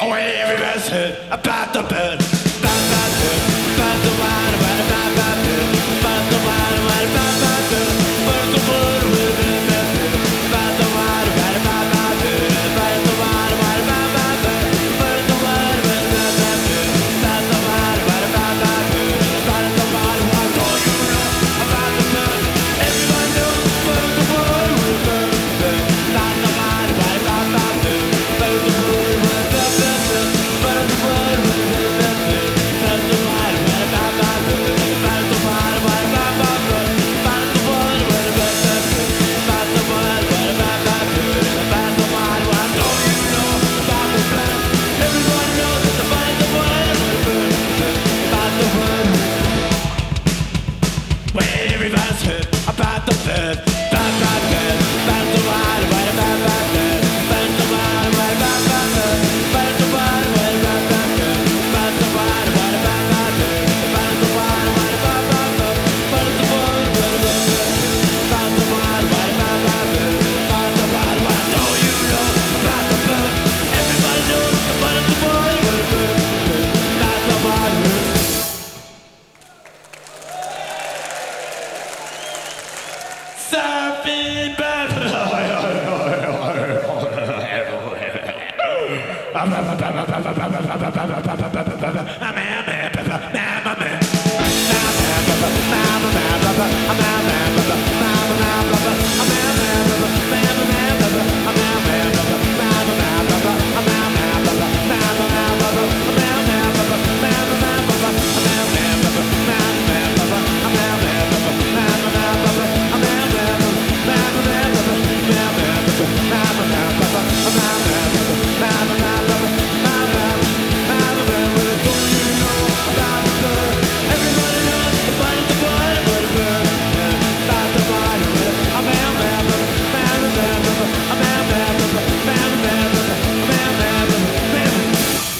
Away everybody's heard about the bird. About the bird, about the wine, about the bird, about the wine, about the bird, about the bird, about the wine, about the bird, about the wine, about the bird, about the wine, about the bird, about the wine, about the bird, about the wine. What do you know about the bird? Everyone knows about the bird, about the wine, about the bird, about the bird. Everybody's heard about the bird, about the bird, about the wine, about the bird, about the wine, about the bird, about the wine, about the bird, about the wine, about the bird, about the wine, about the bird, about the wine, about the wine, about the wine. What do you know about the bird? Everybody knows about the bird, about the wine. Surfing bird. I'm